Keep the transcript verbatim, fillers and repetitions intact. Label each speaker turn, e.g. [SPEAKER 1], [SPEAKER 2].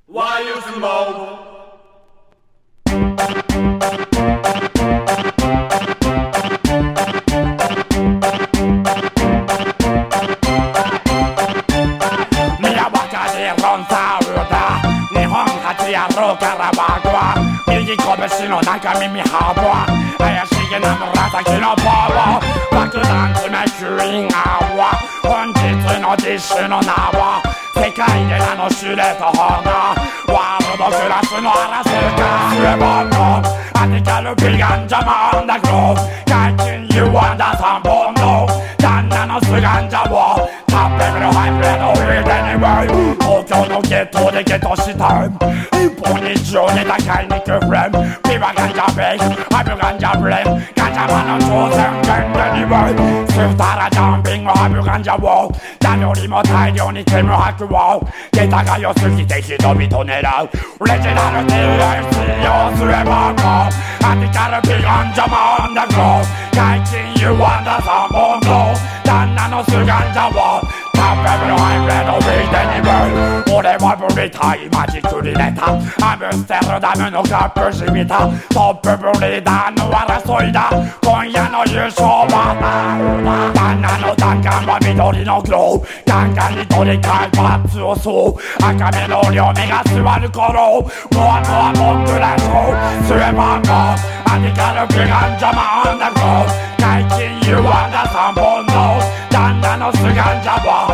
[SPEAKER 1] Why you smoke?
[SPEAKER 2] 日本初やろうからバグは右拳の中耳ハーブは怪しげな紫のボーボ爆弾詰め吸引泡本日の実習の名は世界で名の知れた花ワールドクラスの嵐かスレボンのアティカルビガンジャマンダグロー解禁 You wonder 三本の旦那のスガンジャをタッペブルハイブレードウィーデニワイ東京のゲットでゲットした一本にじゅうネタ買いに行くフレンビバガンジャベイハイブガンジャブレンガンジャマの挑戦権デニワイスータラジャンピングハイブガンジャを誰よりも大量に煙吐くをゲタが良すぎて人々狙うレジナル ティーエス 使用すればもうアティカルビガンジャマンダグロー解禁 You wonder 三本の旦那のスガンジャをタッペブルハイブレードウィーデニブル俺はブリタイマジクリネタアムステルダムのカップしみたトップブリーダーの争いだ今夜の優勝はな旦那の弾丸は緑のグローガンガンに取り替えパッツをそう赤目の両目が座る頃モアモアモングラショースレバーゴアティカルビガンジャマンダグロー解禁 You wonder 三本の旦那のスガンジャは